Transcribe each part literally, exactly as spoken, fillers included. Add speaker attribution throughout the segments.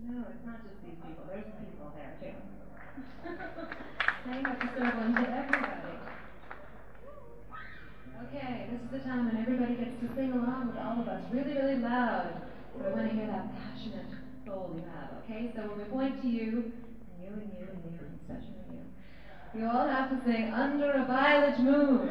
Speaker 1: No, it's not just these people. There's people there too. They have to serve one to everybody. Okay, this is the time when everybody gets to sing along with all of us really, really loud. So I want to hear that passionate soul you have, okay? So when we point to you, and you and you and you, and especially you, you all have to sing Under a Violet Moon.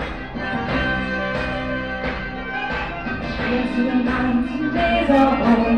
Speaker 1: Days are